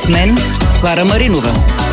С мен Клара Маринова.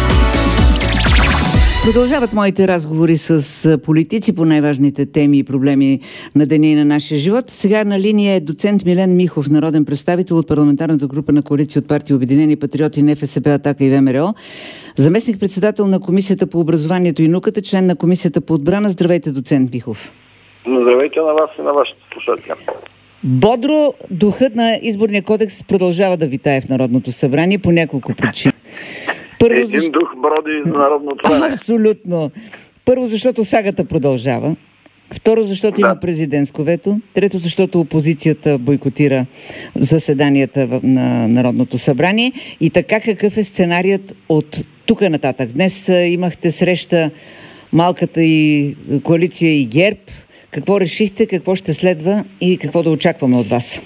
Продължават моите разговори с политици по най-важните теми и проблеми на деня и на нашия живот. Сега на линия е доцент Милен Михов, народен представител от парламентарната група на коалиция от партии Обединени патриоти, НФСБ, Атака и ВМРО. Заместник-председател на Комисията по образованието и науката, член на Комисията по отбрана. Здравейте, доцент Михов. Здравейте на вас и на вашите слушатели. Бодро духът на изборния кодекс продължава да витае в Народното събрание по няколко причини. Първо, дух броди за Народното събрание. Абсолютно. Първо, защото сагата продължава. Второ, защото има президентско вето. Трето, защото опозицията бойкотира заседанията на Народното събрание. И така, какъв е сценарият от тук нататък? Днес имахте среща малката и коалиция и ГЕРБ. Какво решихте, какво ще следва и какво да очакваме от вас?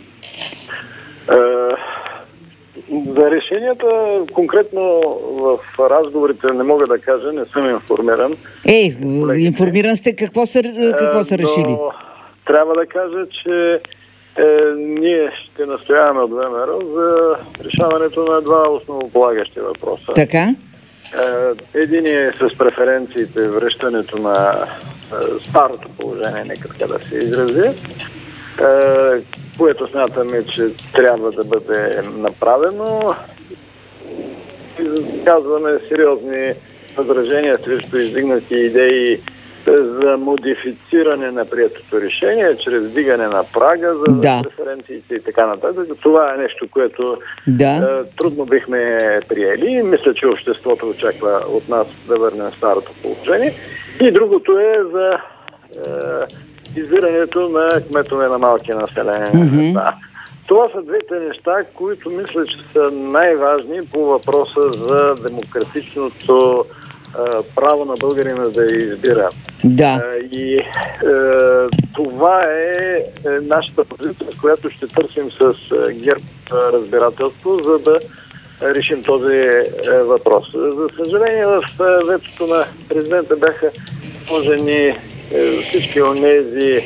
За решенията конкретно в разговорите не мога да кажа, не съм информиран. Информиран сте какво са решили? Трябва да кажа, че ние ще настояваме от ВМРО за решаването на два основополагащи въпроса. Така? Един е с преференциите, връщането на старото положение, нека така да се изрази, което смятаме, че трябва да бъде направено. Казваме сериозни възражения срещу издигнати идеи за модифициране на приетото решение, чрез вдигане на прага за преференциите и така нататък. Това е нещо, което трудно бихме приели. Мисля, че обществото очаква от нас да върнем старото положение. И другото е за избирането на кметове на малки населени места. Това са двете неща, които мисля, че са най-важни по въпроса за демократичното право на българина да избира. И това е нашата позиция, с която ще търсим с ГЕРБ разбирателство, за да решим този въпрос. За съжаление, в ветото на президента бяха сложени всички онези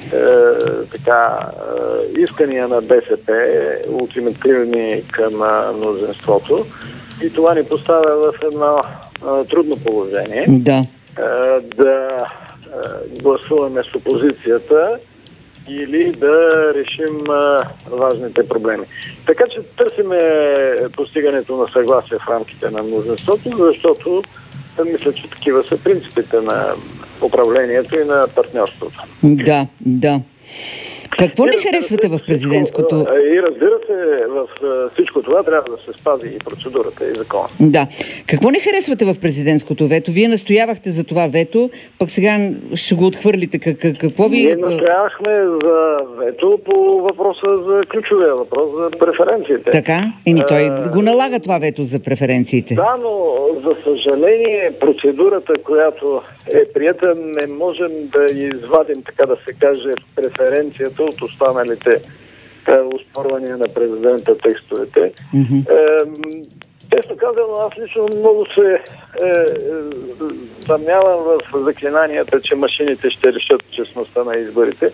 искания на БСП, ултимативни към мнозинството, и това ни поставя в едно трудно положение да гласуваме с опозицията или да решим важните проблеми. Така че търсиме постигането на съгласие в рамките на мнозинството, защото мисля, че такива са принципите на управлението и на партньорството. Да. Какво не харесвате в президентското? И разбира се, в всичко това трябва да се спази и процедурата, и закона. Какво не харесвате в президентското вето? Вие настоявахте за това вето, пък сега ще го отхвърлите. Какво ви... Ние настоявахме за вето по въпроса за ключовия въпрос за преференциите. Така? Той го налага това вето за преференциите. Да, но за съжаление процедурата, която е приета, не можем да извадим, така да се каже, преференцията от останалите оспорвания на президента текстовете. Честно казано, аз лично много се съмнявам в заклинанията, че машините ще решат честността на изборите.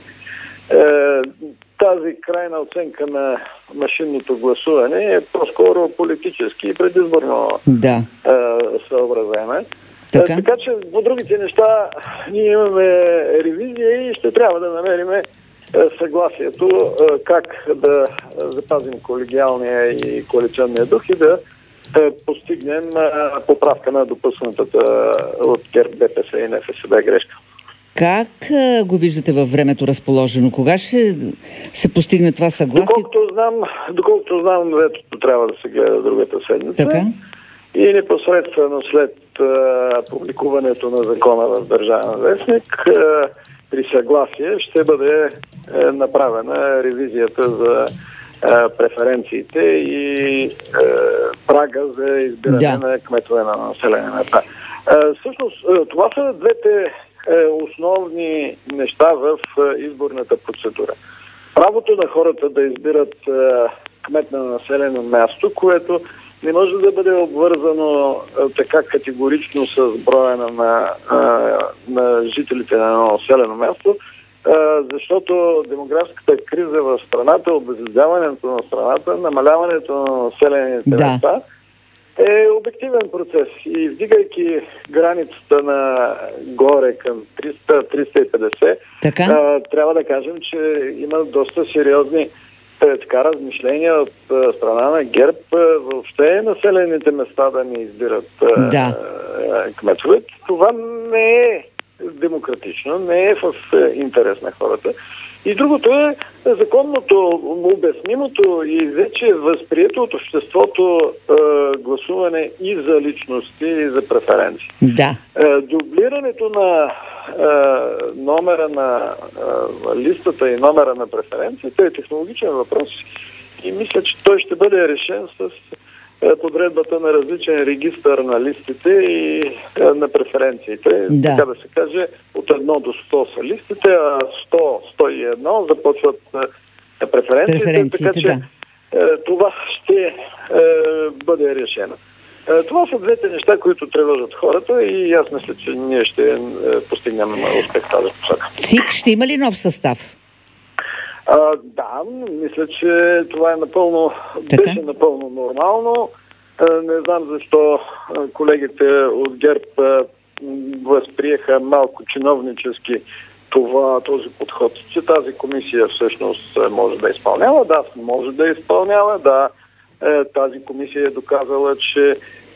Тази крайна оценка на машинното гласуване е по-скоро политически и предизборно съобразена. Така че по другите неща ние имаме ревизия и ще трябва да намерим съгласието как да запазим колегиалния и коалиционния дух и да постигнем поправка на допуснатата от ГЕРБ, ДПС и НФСБ грешка. Как го виждате във времето разположено? Кога ще се постигне това съгласие? Доколкото знам, ветото трябва да се гледа другата седмица. Така? И непосредствено след публикуването на закона в Държавен вестник, при съгласие ще бъде направена ревизията за преференциите и прага за избиране на кметове на населени места. Всъщност, това са двете основни неща в изборната процедура. Правото на хората да избират кмет на населено място, което не може да бъде обвързано така категорично с броя на жителите на едно населено място, защото демографската криза в страната, обезлюдяването на страната, намаляването на населените места е обективен процес и вдигайки границата на горе към 300-350, трябва да кажем, че има доста сериозни размишления от страна на ГЕРБ въобще населените места да не избират кметове. Това не е демократично, не е в интерес на хората. И другото е законното, обяснимото и вече възприето от обществото гласуване и за личности, и за преференции. Да. Дублирането на номера на листата и номера на преференцията е технологичен въпрос и мисля, че той ще бъде решен с подредбата на различен регистър на листите и на преференциите. Да. Така да се каже, от 1 до 100 са листите, а 100-101 започват преференциите. Така че това ще бъде решено. Това са двете неща, които тревожат хората и аз мисля, че ние ще постигнем успех в тази посока. ЦИК ще има ли нов състав? Да, мисля, че това е беше напълно нормално. Не знам защо колегите от ГЕРБ възприеха малко чиновнически този подход, че тази комисия всъщност може да изпълнява. Да, може да изпълнява. Да, тази комисия е доказала, че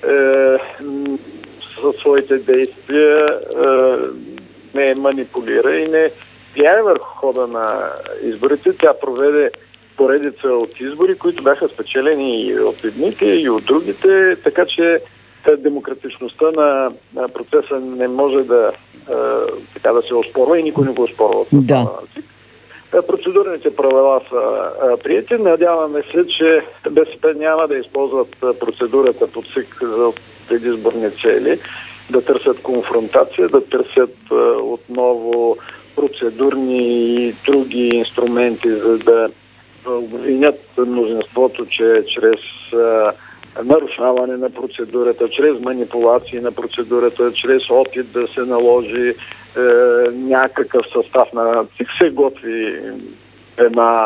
със своите действия не манипулира и не влияе върху хода на изборите. Тя проведе поредица от избори, които бяха спечелени и от едните, и от другите, така че демократичността на процеса не може да се оспорва и никой не го оспорва. Да. Процедурните правила са приети. Надяваме се, че БСП няма да използват процедурата по ЦИК за предизборни цели, да търсят конфронтация, да търсят отново процедурни и други инструменти, за да обвинят мнозинството, че чрез нарушаване на процедурата, чрез манипулации на процедурата, чрез опит да се наложи някакъв състав на ЦИК се готви една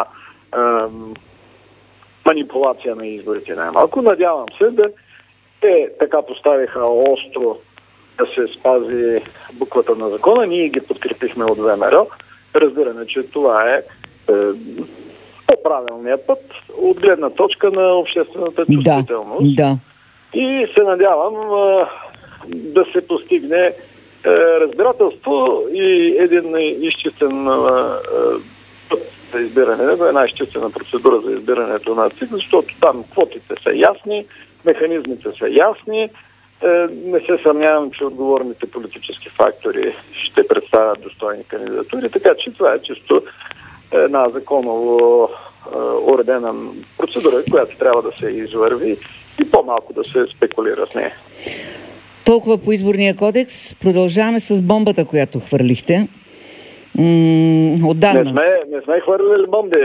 манипулация на изборите най-малко. Надявам се те така поставиха остро да се спази буквата на закона. Ние ги подкрепихме от ВМРО. Разбираме, че това е по-правилният път от гледна точка на обществената чувствителност. Да. И се надявам да се постигне разбирателство и един изчистен път за избиране, една изчистена процедура за избирането на ЦИК, защото там квотите са ясни, механизмите са ясни. Не се съмнявам, че отговорните политически фактори ще представят достойни кандидатури, така че това е чисто една законово уредена процедура, която трябва да се извърви и по-малко да се спекулира с нея. Толкова по изборния кодекс. Продължаваме с бомбата, която хвърлихте. Отдавна. Не сме хвърлили бомби.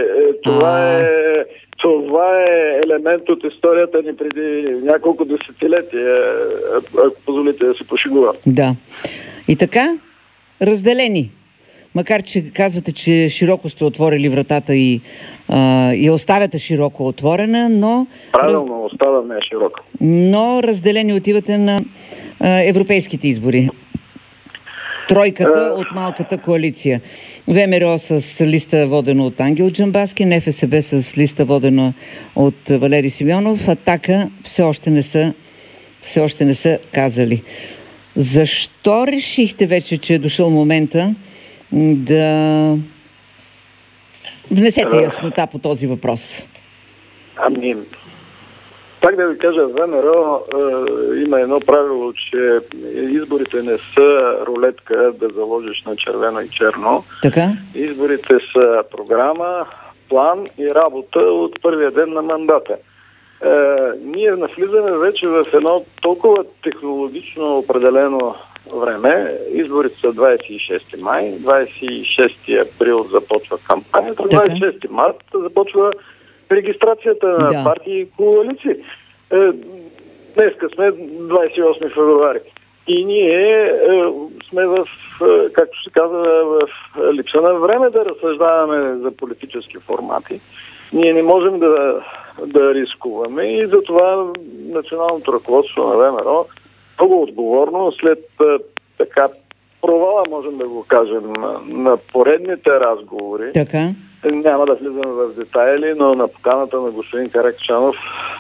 Това е елемент от историята ни преди няколко десетилетия, ако позволите да се пошегувам. Да. И така, разделени. Макар че казвате, че широко сте отворили вратата и оставяте широко отворена, но... Правилно, оставяме широко. Но разделени отивате на европейските избори. Тройката от малката коалиция. ВМРО с листа водена от Ангел Джамбазки, НФСБ с листа водена от Валери Симеонов. Атака все още не са казали. Защо решихте вече, че е дошъл момента да внесете яснота по този въпрос? Так да ви кажа, ВМРО има едно правило, че изборите не са рулетка да заложиш на червено и черно. Така? Изборите са програма, план и работа от първия ден на мандата. Ние навлизаме вече в едно толкова технологично определено време. Изборите са 26 май, 26 април започва кампанията, 26 март започва регистрацията на партии и коалиции. Днеска сме 28 февруари. И ние сме както се казва, в липса на време да разсъждаваме за политически формати. Ние не можем да да рискуваме и затова националното ръководство на ВМРО много отговорно след така провала, можем да го кажем, на поредните разговори. Така. Няма да влизаме в детайли, но на поканата на господин Каракачанов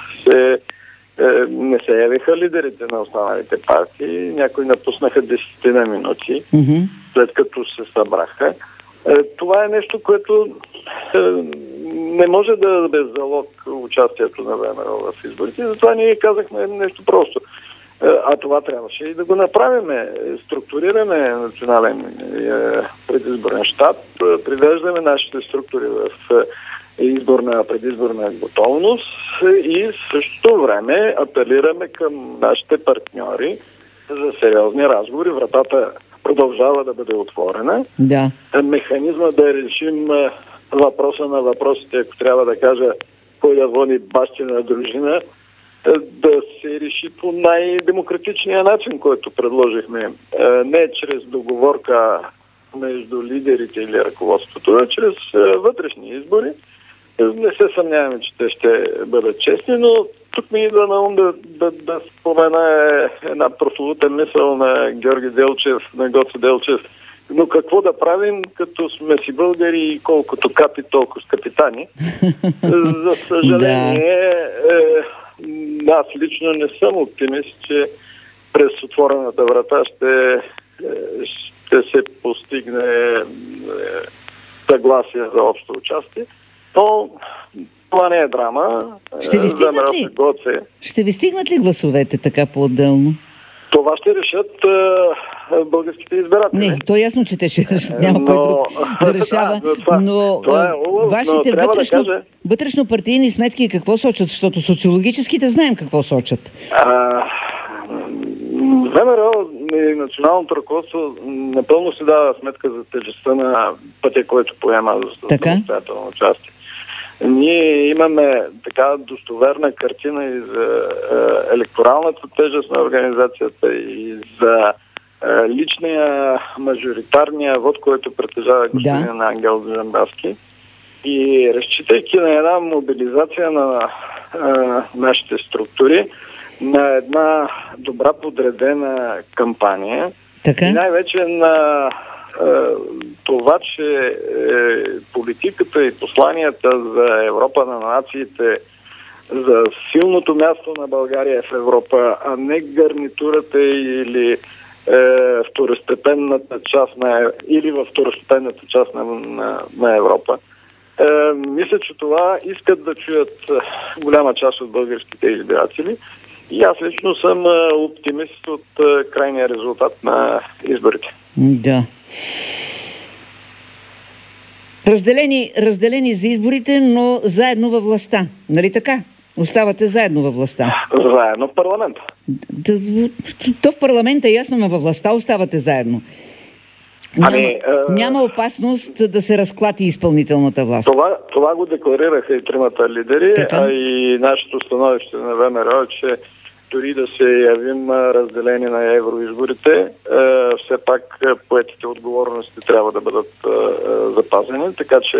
не се явиха лидерите на останалите партии. Някои напуснаха 10 на минути, след като се събраха. Това е нещо, което не може да даде залог участието на ВМРО в изборите. Затова ние казахме нещо просто. А това трябваше и да го направим. Структурираме национален предизборен щаб, привеждаме нашите структури в предизборна готовност и в същото време апелираме към нашите партньори за сериозни разговори. Вратата продължава да бъде отворена. Да. Механизма да решим въпроса на въпросите, ако трябва да кажа кой да води бащина дружина, да се реши по най-демократичния начин, който предложихме. Не чрез договорка между лидерите или ръководството, а чрез вътрешни избори. Не се съмняваме, че те ще бъдат честни, но тук ми идва на ум да спомена една прословута мисъл на Георги Делчев, на Гоце Делчев. Но какво да правим, като сме си българи и колкото капи, толкова с капитани? За съжаление, аз лично не съм оптимист, че през отворената врата ще се постигне съгласие за общо участие. Но това не е драма. Ще ви стигнат ли гласовете така по-отделно? Това ще решат българските избиратели. Не, то е ясно, че те ще решат. Няма кой друг да решава. Но вашите вътрешно-партийни сметки какво сочат? Защото социологическите знаем какво сочат. ВМРО и националното ръководство напълно си дава сметка за тежестта на пътя, който поема за самостоятелно участие. Ние имаме така достоверна картина и за електоралната тежест на организацията и за личния мажоритарния вод, който притежава господин Ангел Джамбазки. И разчитайки на една мобилизация на нашите структури, на една добра подредена кампания и най-вече на това, че политиката и посланията за Европа на нациите, за силното място на България в Европа, а не гарнитурата или второстепенната част във второстепенната част на Европа. Мисля, че това искат да чуят голяма част от българските избиратели. И аз лично съм оптимист от крайния резултат на изборите. Да. Разделени за изборите, но заедно във властта. Нали така? Оставате заедно във властта. Заедно в парламента. То в парламента е ясно, но във властта оставате заедно. Няма опасност да се разклати изпълнителната власт. Това го декларираха и тримата лидери, и нашето становище на ВМРО, че дори да се явим разделени на евроизборите, все пак поетите отговорности трябва да бъдат запазени, така че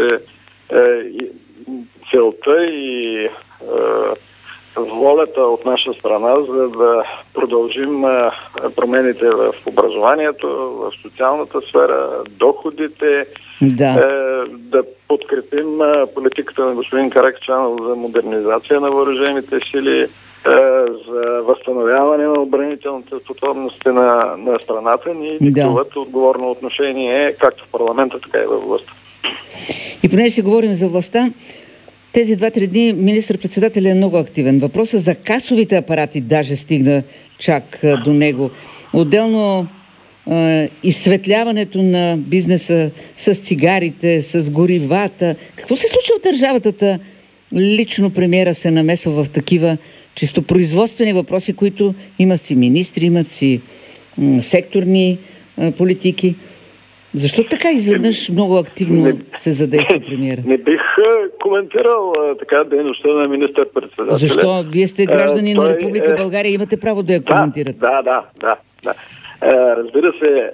целта и волята от наша страна, за да продължим промените в образованието, в социалната сфера, доходите, да подкрепим политиката на господин Каракачанов за модернизация на въоръжените сили, за възстановяване на отбранителните способности на страната ни диктуват отговорно отношение както в парламента, така и във властта. И понеже си говорим за властта, тези 2-3 дни министър-председателят е много активен. Въпросът за касовите апарати даже стигна чак до него. Отделно изсветляването на бизнеса с цигарите, с горивата. Какво се случва в държавата? Лично премиера се намесва в такива чисто производствени въпроси, които имат си министри, имат си секторни политики. Защо така изведнъж много активно се задейства премиера? Не бих коментирал така дейността на министър-председателя. Защо? Вие сте граждани на Република България и имате право да я коментирате. Да. Разбира се,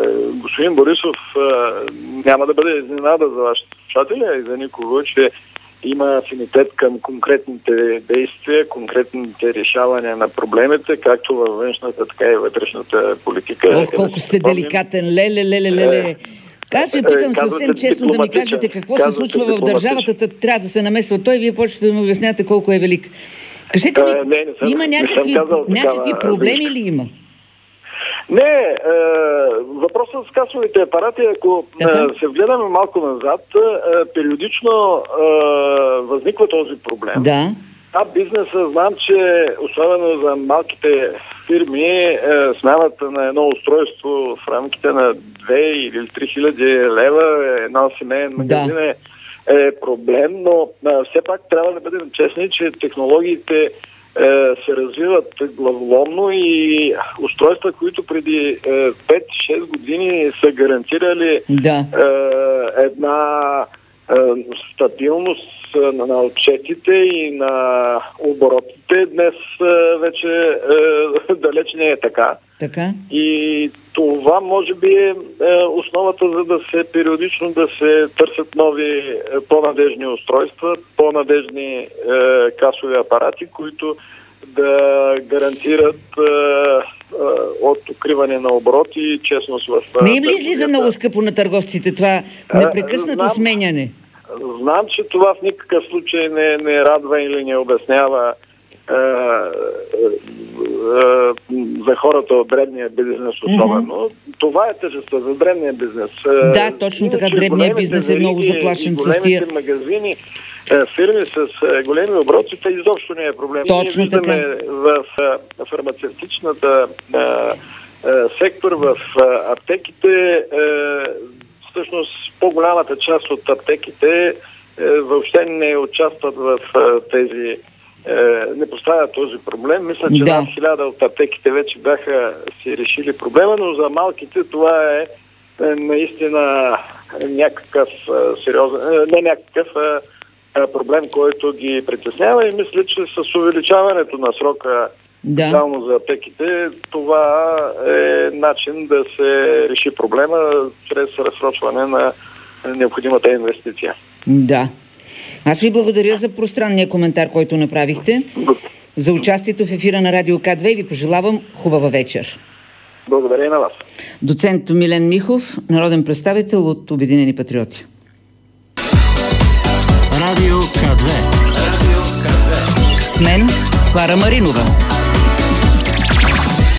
господин Борисов няма да бъде изненада за вашите слушатели и за никого, че има афинитет към конкретните действия, конкретните решавания на проблемите, както във външната, така и вътрешната политика. Колко сте деликатен, леле. Аз ви питам съвсем честно да ми кажете какво се случва в държавата, трябва да се намесва той, вие почвате да ми обясняте колко е велик. Кажете ми, има някакви проблеми ли има? Не, въпросът с касовите апарати, ако се вгледаме малко назад, периодично възниква този проблем. Да. Бизнеса, знам, че особено за малките фирми смяната на едно устройство в рамките на 2 или 3 хиляди лева, една семейен магазин е проблем, но все пак трябва да бъдем честни, че технологиите се развиват главоломно и устройства, които преди 5-6 години са гарантирали една стабилност на отчетите и на оборотите, днес вече далеч не е така. И това може би е основата, за да се периодично да се търсят нови по-надежни устройства, по-надежни касови апарати, които да гарантират от укриване на обороти и честност в... Не им ли излиза много скъпо на търговците това непрекъснато сменяне? Знам, че това в никакъв случай не радва или не обяснява за хората от дребния бизнес особено. Това е тежестта за дребния бизнес. Да, точно така. Дребния бизнес е много заплашен с тия магазини, фирми с големи обороти, това изобщо не е проблем. Точно ние виждаме в фармацевтичната сектор, в аптеките, всъщност по-голямата част от аптеките въобще не участват в тези, не поставят този проблем. Мисля, че над 1000 от аптеките вече бяха си решили проблема, но за малките това е наистина някакъв сериозен, не някакъв проблем, който ги притеснява, и мисля, че с увеличаването на срока специално за аптеките, това е начин да се реши проблема чрез разсрочване на необходимата инвестиция. Да. Аз ви благодаря за пространния коментар, който направихте, за участието в ефира на Радио К2 и ви пожелавам хубава вечер. Благодаря и на вас. Доцент Милен Михов, народен представител от Обединени патриоти. Радио К2. С мен Клара Маринова.